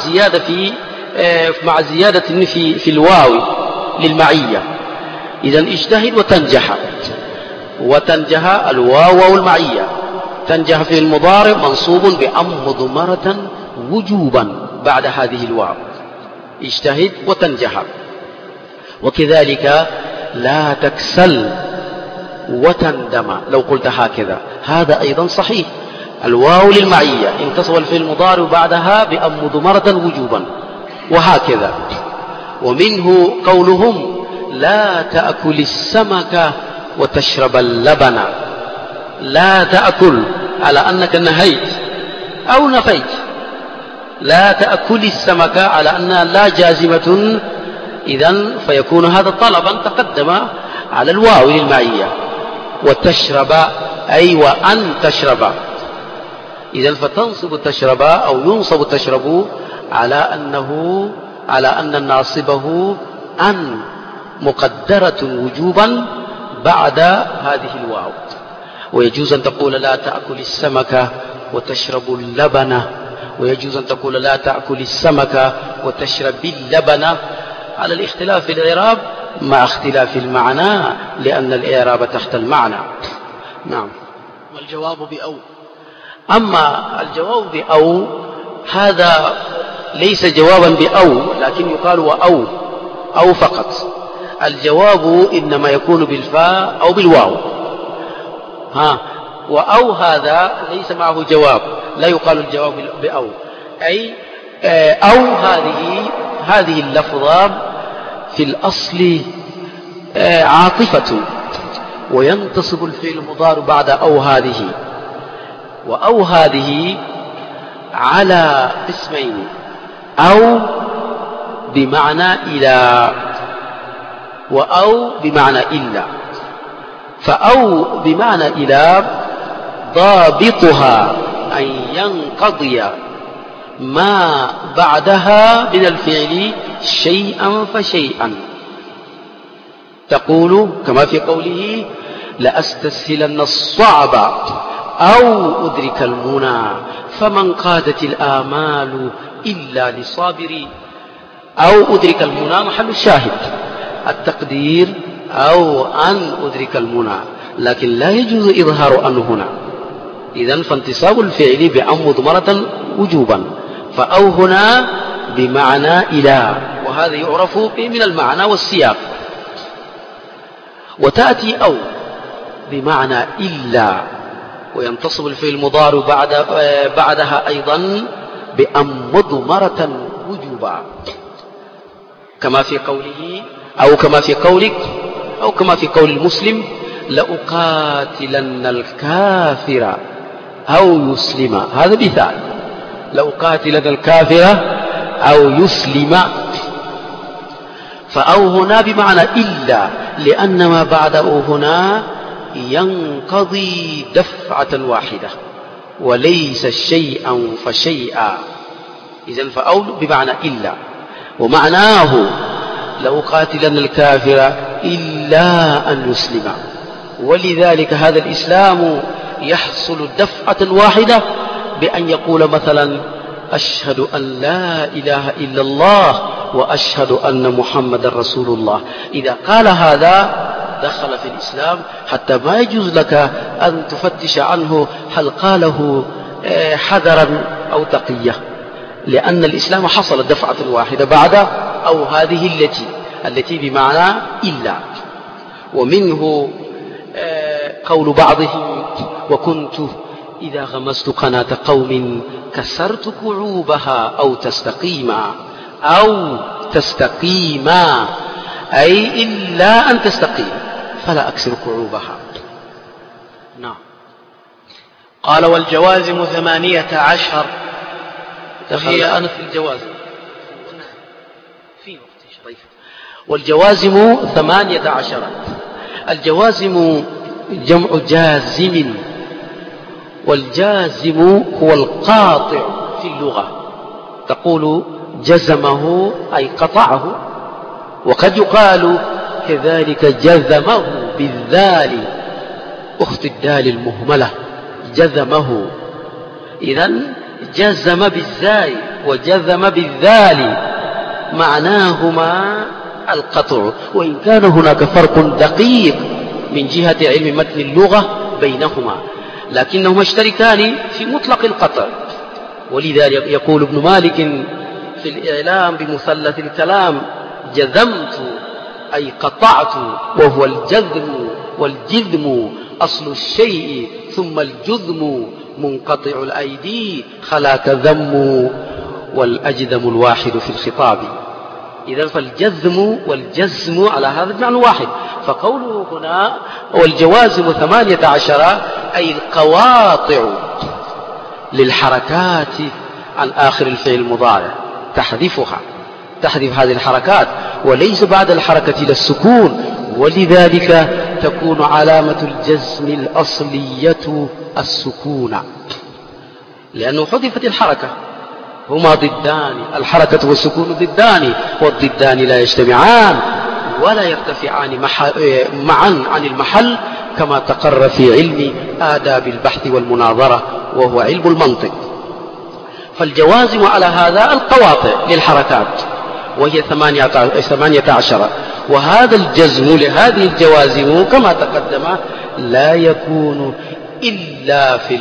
Speaker 2: زيادة في الواو للمعية. إذن اجتهد وتنجح، وتنجح الواو والمعية، تنجح في المضارع منصوب بأن مضمرة وجوبا بعد هذه الواو، اجتهد وتنجح. وكذلك لا تكسل وتندم، لو قلت هكذا هذا أيضا صحيح، الواو للمعية انتصب الفعل المضارع بعدها بأن مضمرة وجوبا، وهكذا. ومنه قولهم لا تأكل السمك وتشرب اللبن، لا تأكل على أنك نهيت أو نفيت، لا تأكل السمك على أنها لا جازمة، إذن فيكون هذا طلبا تقدم على الواو للمعية. وتشرب أي وأن تشرب، إذن فتنصب تشرب أو ينصب تشرب على أن ناصبه أن مقدرة وجوبا بعد هذه الواو. ويجوز أن تقول لا تأكل السمك وتشرب اللبن، ويجوز أن تقول لا تأكل السمك وتشرب اللبن، على الاختلاف في الإعراب مع اختلاف المعنى، لأن الإعراب تحت المعنى. نعم.
Speaker 1: والجواب بأو.
Speaker 2: أما الجواب بأو هذا ليس جوابا بأو، لكن يقال وأو أو فقط. الجواب إنما يكون بالفاء أو بالواو. وأو هذا ليس معه جواب، لا يقال الجواب بأو، أي أو هذه اللفظة في الأصل عاطفة، وينتصب الفعل المضارع بعد أو هذه. وأو هذه على قسمين: أو بمعنى إلى، وأو بمعنى إلا. فأو بمعنى إلى ضابطها أن ينقضي ما بعدها من الفعل شيئا فشيئا. تقول كما في قوله لأستسهلن الصعب أو أدرك المنى فمن قادت الآمال إلا لصابري. أو أدرك المنى محل الشاهد، التقدير أو أن أدرك المنى، لكن لا يجوز إظهار أن هنا. إذن فانتصاب الفعل بأن مضمرة وجوبا، فأو هنا بمعنى إلى، وهذا يعرف من المعنى والسياق. وتأتي أو بمعنى إلا، وينتصب الفعل المضارع بعدها أيضا بأن مضمرة وجوبا، كما في قوله أو كما في قولك أو كما في قول المسلم لأقاتلن الكافر أو يسلم. هذا مثال، لأقاتلن الكافر أو يسلم. فأو هنا بمعنى إلا، لأن ما بعده هنا ينقضي دفعة واحدة وليس شيئا فشيئا. إذن فأو بمعنى إلا، ومعناه لأقاتلن الكافر إلا أن يسلم. ولذلك هذا الإسلام يحصل دفعة واحدة بأن يقول مثلا أشهد أن لا إله إلا الله وأشهد أن محمد رسول الله. إذا قال هذا دخل في الإسلام، حتى ما يجوز لك أن تفتش عنه هل قاله حذرا أو تقية، لأن الإسلام حصل دفعة واحدة بعد أو هذه التي بمعنى إلا. ومنه قول بعضهم وكنت إذا غمست قناة قوم كسرت كعوبها أو تستقيما أي إلا أن تستقيم فلا أكسر كعوبها. نعم.
Speaker 1: قال والجوازم 18.
Speaker 2: هي أنا في الجوازم في طيب. والجوازم 18. الجوازم جمع جازم، والجازم هو القاطع في اللغة. تقول جزمه أي قطعه، وقد يقال كذلك جزمه بالذال أخت الدال المهملة، جزمه. إذن جزم بالزاي وجزم بالذال معناهما القطع، وإن كان هناك فرق دقيق من جهة علم متن اللغة بينهما، لكنهما اشتركان في مطلق القطع. ولذلك يقول ابن مالك في الإعلام بمثلث الكلام جزمت أي قطعت، وهو الجذم، والجذم أصل الشيء ثم الجذم منقطع الأيدي خلاك ذم، والأجذم الواحد في الخطاب. إذن فالجذم والجزم على هذا المعنى واحد، فقوله هنا والجوازم 18 أي القواطع للحركات عن آخر الفعل المضارع، تحذف هذه الحركات، وليس بعد الحركة إلى السكون، ولذلك تكون علامة الجزم الأصلية السكون، لأنه حذفت الحركة. هما ضدان، الحركة والسكون ضدان، والضدان لا يجتمعان ولا يرتفعان معا عن المحل، كما تقرر في علم آداب البحث والمناظرة وهو علم المنطق. فالجوازم على هذا القواطع للحركات وهي 18، وهذا الجزم لهذه الجوازم كما تقدم لا يكون إلا في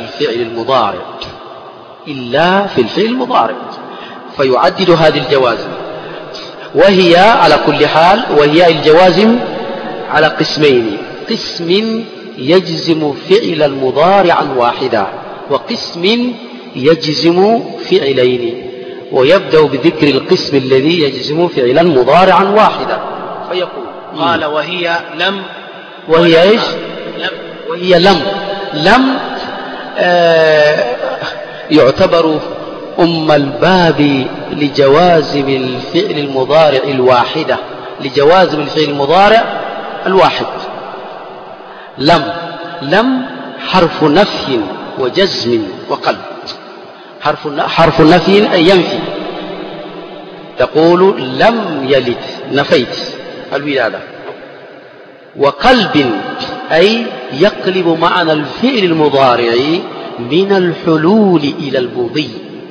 Speaker 2: الفعل المضارع، فيعدد هذه الجوازم، وهي على كل حال وهي الجوازم على قسمين: قسم يجزم فعلا مضارعا واحدا، وقسم يجزم فعلين. ويبدأ بذكر القسم الذي يجزم فعلا مضارعا واحدا فيقول
Speaker 1: قال وهي لم.
Speaker 2: وهي ايش؟ وهي لم يعتبر أم الباب لجوازم الفعل المضارع الواحدة، لجوازم الفعل المضارع الواحد. لم حرف نفي وجزم وقلب. حرف نفي أي ينفي، تقول لم يلد، نفيت الولادة. وقلب أي يقلب معنى الفعل المضارع من الحلول إلى المضي،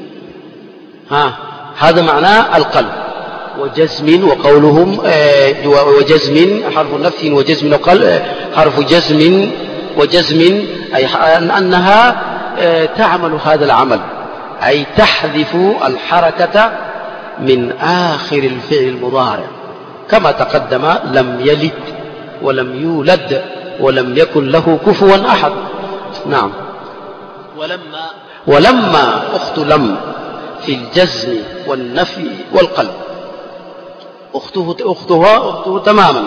Speaker 2: هذا معنى القلب. وجزم وقولهم وجزم حرف نفي وجزم وقلب، حرف جزم وجزم أي أنها تعمل هذا العمل، أي تحذف الحركة من آخر الفعل المضارع، كما تقدم لم يلد ولم يولد ولم يكن له كفوا أحد. نعم. ولما أخت لم في الجزم والنفي والقلب، أختها تماما.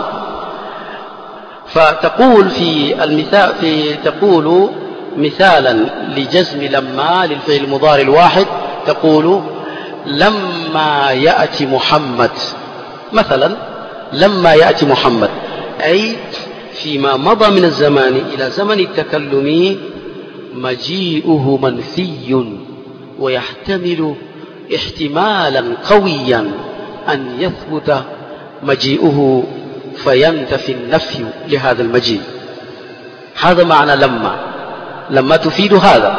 Speaker 2: فتقول في المثال تقول مثالا لجزم لما للفعل المضارع الواحد، تقول لما يأتي محمد، مثلا لما يأتي محمد، أي فيما مضى من الزمان إلى زمن التكلم مجيئه منفي، ويحتمل احتمالا قويا أن يثبت مجيئه فينتفي النفي لهذا المجيء. هذا معنى لما تفيد هذا،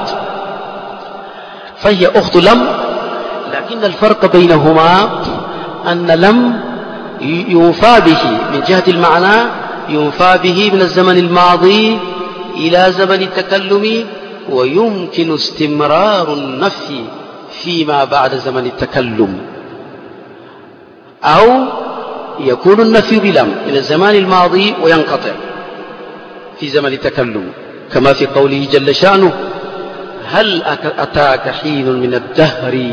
Speaker 2: فهي أخت لم، لكن الفرق بينهما أن لم ينفى به من جهة المعنى، ينفى به من الزمن الماضي إلى زمن التكلم، ويمكن استمرار النفي فيما بعد زمن التكلم، أو يكون النفي بلم من الزمان الماضي وينقطع في زمن التكلم، كما في قوله جل شأنه هل أتاك حين من الدهر،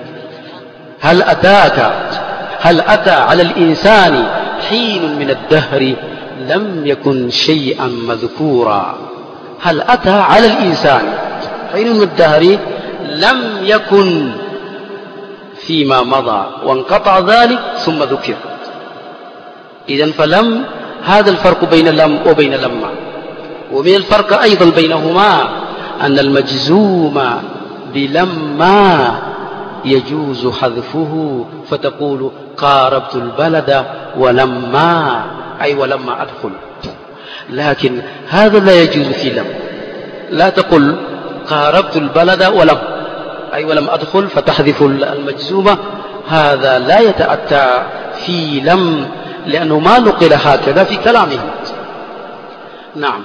Speaker 2: هل أتى على الإنسان حين من الدهر لم يكن شيئا مذكورا. هل أتى على الإنسان حين من الدهر لم يكن فيما مضى وانقطع ذلك ثم ذكر. إذن فلم، هذا الفرق بين لم وبين لما. ومن الفرق أيضا بينهما أن المجزوم بلما يجوز حذفه، فتقول قاربت البلد ولما، أي ولما أدخل، لكن هذا لا يجوز في لم. لا تقل قاربت البلد ولم، أي ولم أدخل فتحذف المجزومة، هذا لا يتأتى في لم، لأنه ما نقل هكذا في كلامه. نعم.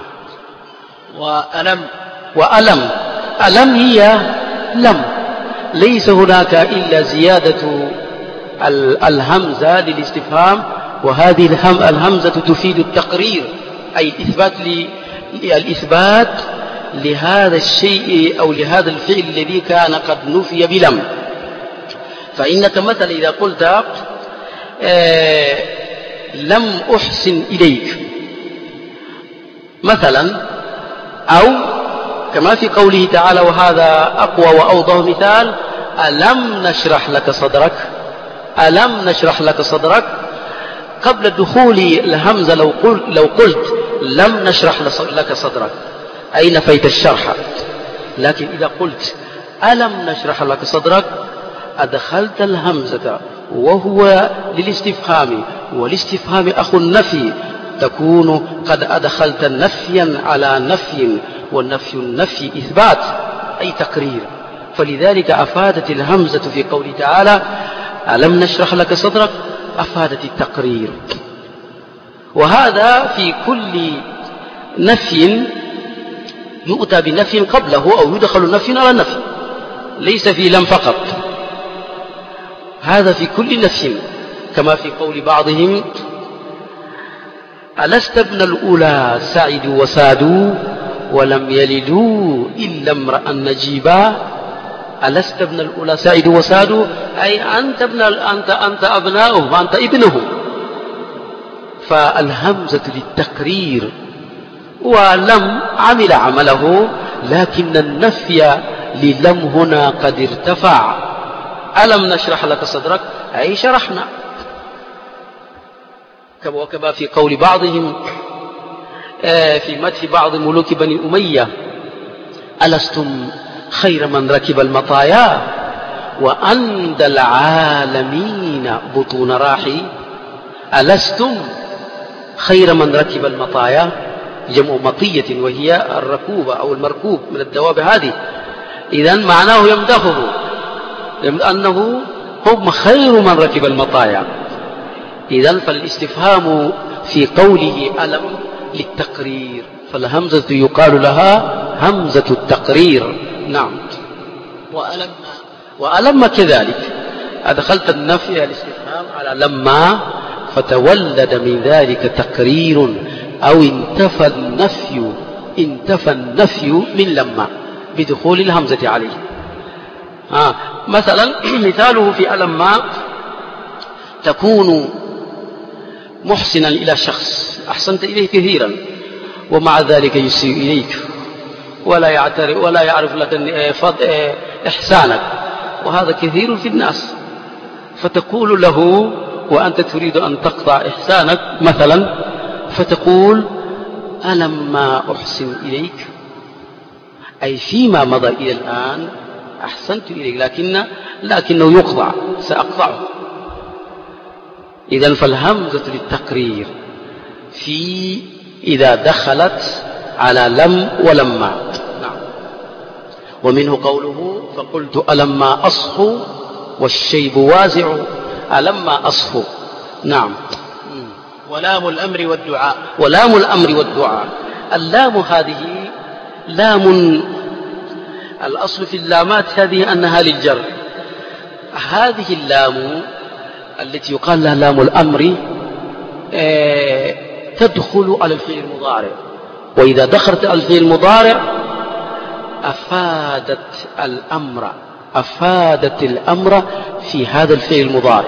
Speaker 2: وألم هي لم، ليس هناك إلا زيادة الهمزة للاستفهام، وهذه الهمزة تفيد التقرير، أي الإثبات لهذا الشيء أو لهذا الفعل الذي كان قد نفي بلم. فإنك مثلا إذا قلت لم أحسن إليك، مثلا، أو كما في قوله تعالى، وهذا أقوى وأوضح مثال: ألم نشرح لك صدرك. ألم نشرح لك صدرك، قبل دخول الهمزة لو قلت لم نشرح لك صدرك أي نفيت الشرح، لكن إذا قلت ألم نشرح لك صدرك أدخلت الهمزة وهو للاستفهام، والاستفهام أخو النفي، تكون قد أدخلت نفيا على نفي، والنفي النفي إثبات أي تقرير. فلذلك أفادت الهمزة في قوله تعالى ألم نشرح لك صدرك أفادت التقرير. وهذا في كل نفي يؤتى بنفي قبله أو يدخل نفي على نفي، ليس في لم فقط، هذا في كل نفي. كما في قول بعضهم ألست ابن الأولى سعدوا وسادوا ولم يلدوا إلا امرأ نجيبا. ألست ابن الأولى سعدوا وسادوا أي أنت أبناؤهم وأنت ابنهم. فالهمزة للتقرير، ولم عمل عمله، لكن النفي للم هنا قد ارتفع. ألم نشرح لك صدرك أي شرحنا. وكما في قول بعضهم في مدح بعض ملوك بني أمية ألستم خير من ركب المطايا وأندى العالمين بطون راحي. ألستم خير من ركب المطايا، جمع مطية وهي الركوبة أو المركوب من الدواب هذه. إذن معناه يمدحه أنه هم خير من ركب المطايا. إذن فالاستفهام في قوله ألم للتقرير، فالهمزة يقال لها همزة التقرير. نعم. وألم كذلك أدخلت النفي الاستفهام على لما، فتولد من ذلك تقرير أو انتفى النفي من لما بدخول الهمزة عليه. مثلا مثاله في ألما: تكون محسنا إلى شخص أحسنت إليه كثيرا، ومع ذلك يسيء إليك ولا يعرف لك إحسانك، وهذا كثير في الناس. فتقول له وأنت تريد أن تقطع إحسانك مثلا، فتقول ألم ما أحسن إليك، أي فيما مضى إلى الآن أحسنت إليك، لكنه يقطع، سأقطعه. إذن فالهمزة للتقرير إذا دخلت على لم ولما. نعم. ومنه قوله فقلت ألما أصحو والشيب وازع ألما أصحو. نعم.
Speaker 1: ولام الأمر والدعاء.
Speaker 2: ولام الأمر والدعاء، اللام هذه لام، الأصل في اللامات هذه أنها للجر. هذه اللام التي يقال لها لام الأمر تدخل على الفعل المضارع، وإذا دخلت على الفعل المضارع أفادت الأمر في هذا الفعل المضارع.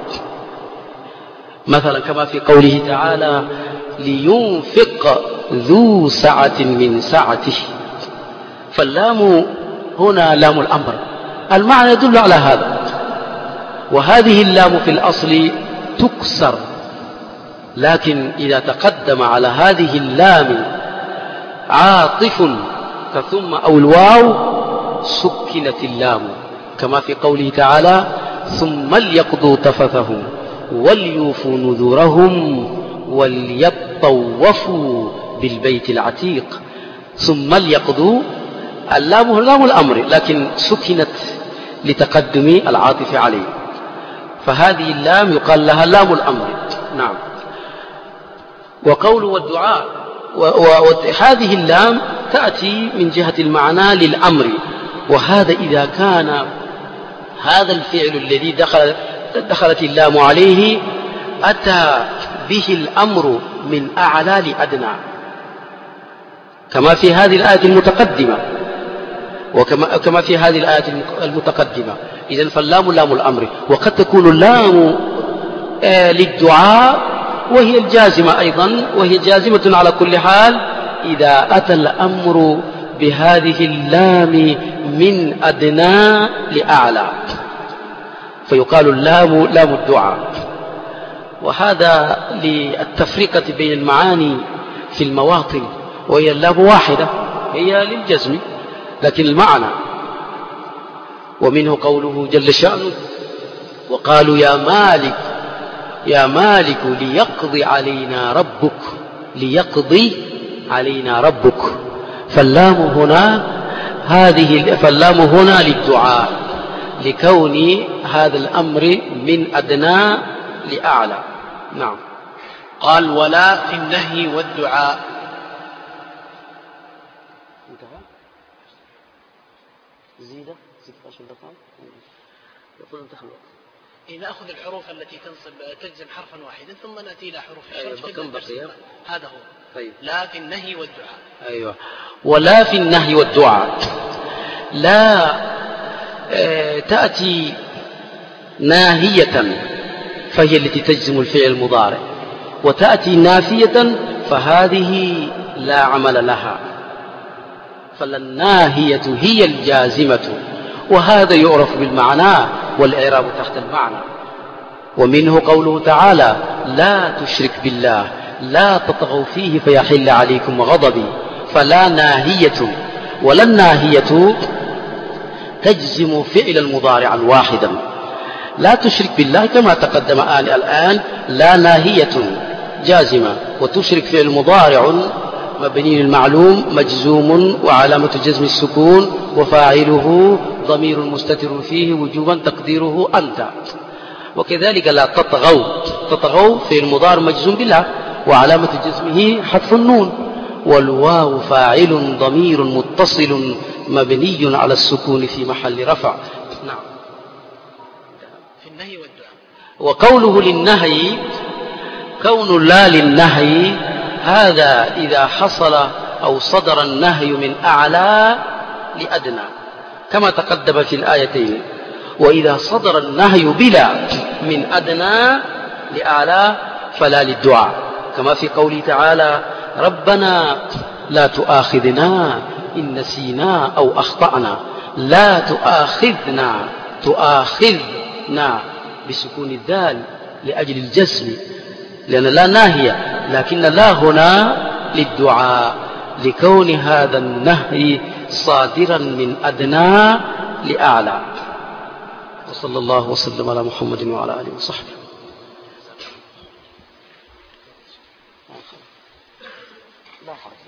Speaker 2: مثلا كما في قوله تعالى لينفق ذو سعة من سعته، فاللام هنا لام الأمر، المعنى يدل على هذا. وهذه اللام في الأصل تكسر، لكن إذا تقدم على هذه اللام عاطف كثم أو الواو سكنت اللام، كما في قوله تعالى ثم ليقضوا تفثهم وليوفوا نذورهم وليطوفوا بالبيت العتيق. ثم ليقضوا، اللام لام الأمر، لكن سكنت لتقدم العاطف عليه، فهذه اللام يقال لها لام الأمر. نعم. وقول والدعاء، وهذه اللام تأتي من جهة المعنى للأمر، وهذا إذا كان هذا الفعل الذي دخلت اللام عليه أتى به الأمر من أعلى لأدنى، كما في هذه الآية المتقدمة وكما في هذه الآية المتقدمة. إذن فاللام لام الأمر، وقد تكون اللام للدعاء وهي الجازمة أيضا، وهي جازمة على كل حال إذا أتى الأمر بهذه اللام من أدنى لأعلى، فيقال اللام لام الدعاء. وهذا للتفرقة بين المعاني في المواطن، وهي اللام واحدة هي للجزم لكن المعنى. ومنه قوله جل شأنه وقالوا يا مالك ليقضي علينا ربك. فاللام هنا للدعاء لكون هذا الأمر من أدنى لأعلى. نعم.
Speaker 1: قال ولا في النهي والدعاء. نأخذ الحروف التي تجزم حرفا واحدا ثم نأتي إلى حروف الشرط. هذا هو.
Speaker 2: طيب.
Speaker 1: لا في النهي والدعاء.
Speaker 2: أيوة. ولا في النهي والدعاء لا تأتي ناهية فهي التي تجزم الفعل المضارع، وتأتي نافية فهذه لا عمل لها، فالناهية هي الجازمة، وهذا يعرف بالمعنى والإعراب تحت المعنى. ومنه قوله تعالى لا تشرك بالله لا تطغوا فيه فيحل عليكم غضبي. فلا ناهية، ولا الناهية تجزم فعلا مضارعا واحدا. لا تشرك بالله كما تقدم الآن لا ناهية جازمة، وتشرك فعل مضارع مبني المعلوم مجزوم وعلامة جزم السكون وفاعله ضمير مستتر فيه وجوبا تقديره أنت. وكذلك لا تطغوا فعل مضارع مجزوم بالله وعلامة جزمه حذف النون، والواو فاعل ضمير متصل مبني على السكون في محل رفع. نعم.
Speaker 1: في النهي والدعاء.
Speaker 2: وقوله للنهي كون لا للنهي هذا إذا حصل أو صدر النهي من أعلى لأدنى كما تقدم في الآيتين. وإذا صدر النهي بلا من أدنى لأعلى فلا للدعاء، كما في قوله تعالى ربنا لا تؤاخذنا إن نسينا أو أخطأنا. لا تؤاخذنا بسكون الذال لأجل الجزم، لأن لا ناهية، لكن لا هنا للدعاء لكون هذا النهي صادرا من أدنى لأعلى. وصلى الله وسلم على محمد وعلى آله وصحبه. لا حرج.